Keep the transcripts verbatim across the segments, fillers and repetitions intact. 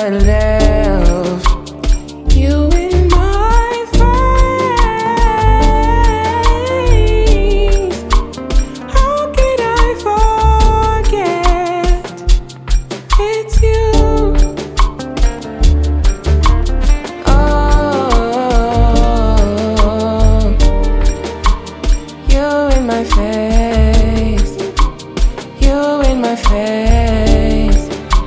that left you in my face. How could I forget? It's you. Oh, you in my face. You in my face.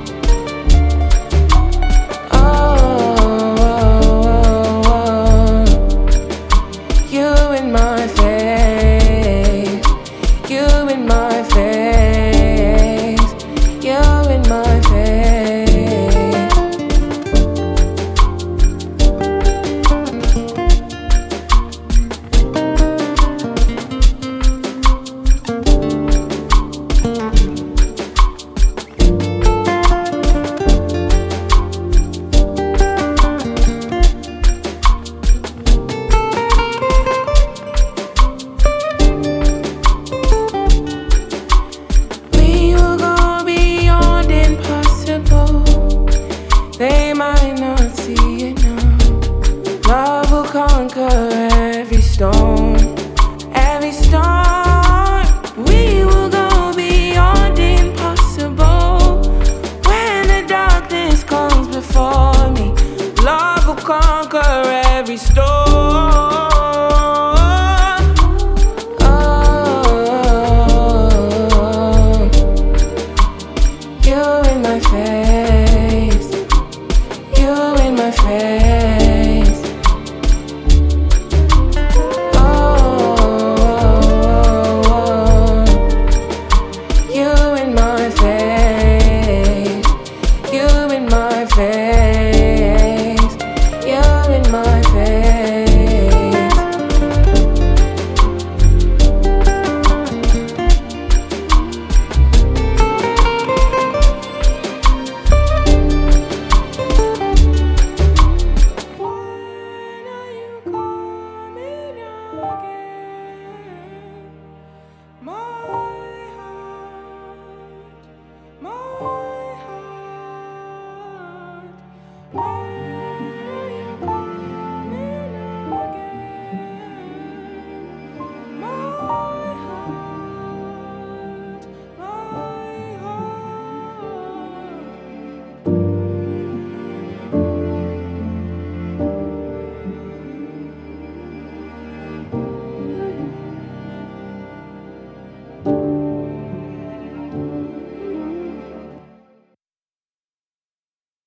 They might not see it now. Love will conquer every storm, every storm. We will go beyond impossible. When the darkness comes before me, love will conquer every storm. Oh, you in my face. You in my face. Oh, you in my face. You in my face.